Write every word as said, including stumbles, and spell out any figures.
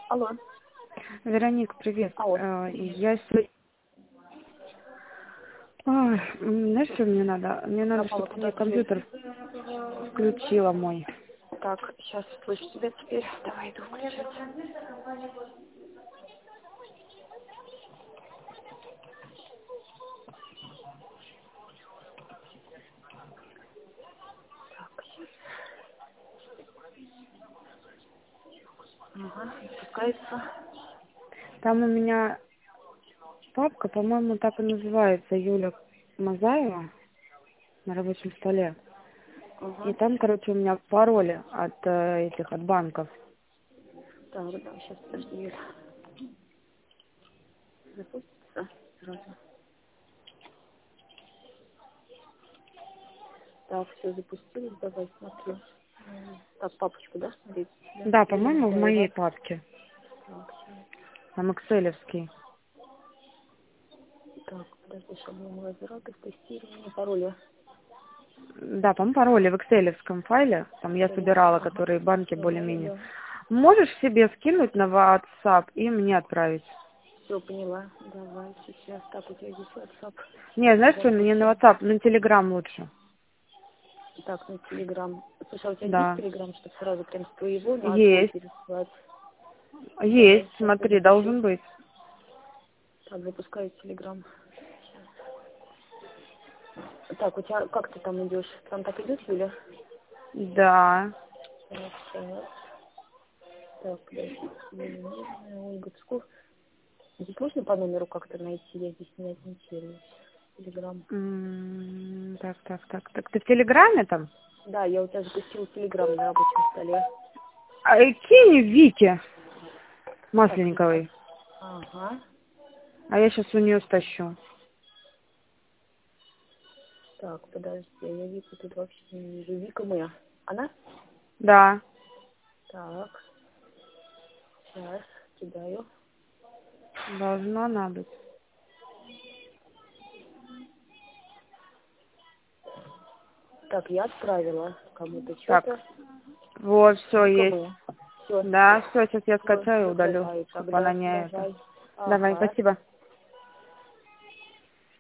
Алло. Вероника, привет. Алло. Э, Я сегодня... Ой, м, знаешь, что мне надо? Мне надо, Пропала чтобы ты мне куда-то связь. компьютер включила мой. Так, сейчас слышу тебя теперь. Давай, иду включать. Так, сейчас. Ага, запускается. Там у меня папка, по-моему, так и называется, Юля Мазаева, на рабочем столе. И Ага. там, короче, у меня пароли от э, этих, от банков. Так, да, сейчас, подожди, Юля. Запустится сразу. Так, все запустилось, давай смотрю. М, Так, папочку, да, смотреть? Да, Да, Юля по-моему, в моей Мазаева. папке. Так, сейчас. Там экселевский. Так, подожди, шаблон оператор, тестирование, пароли. Да, по-моему, пароли в экселевском файле. Там я Пароли. собирала, Ага. которые банки Да, да, да, более-менее. да. Можешь себе скинуть на WhatsApp и мне отправить? Все, поняла. Давай, сейчас. Так, у тебя здесь WhatsApp. Не, знаешь что, не на Запустим. WhatsApp, на Telegram лучше. Так, на Телеграм. Слушай, а у тебя есть Да. Телеграм, чтобы сразу прям с твоего на твой Есть. переслать? Есть, Давай, сейчас я смотри, запущу. должен быть. Так, запускаю Телеграм. Так, у тебя как ты там идешь? Там так идет, Юля? Да. Так, так. Так, подожди. Юля Нежная, Ольга Псков. Здесь можно по номеру как-то найти? Я здесь не ориентируюсь. Телеграм. М, Так, так, так. Так ты в Телеграме там? Да, я у тебя запустила Телеграм на рабочем столе. А и кинь Вики Так, сейчас. Масленниковой. Ага. А я сейчас у нее стащу. Так, подожди, я Вику тут вообще не вижу. Вика моя. Она? Да. Так, сейчас кидаю. Должна она быть. Так, я отправила кому-то Так. что-то. Вот, все Вика есть. моя. Все, Да, все, сейчас я все, скачаю и все, удалю, давай чтобы она тогда, не это. давай. Давай, Ага. спасибо.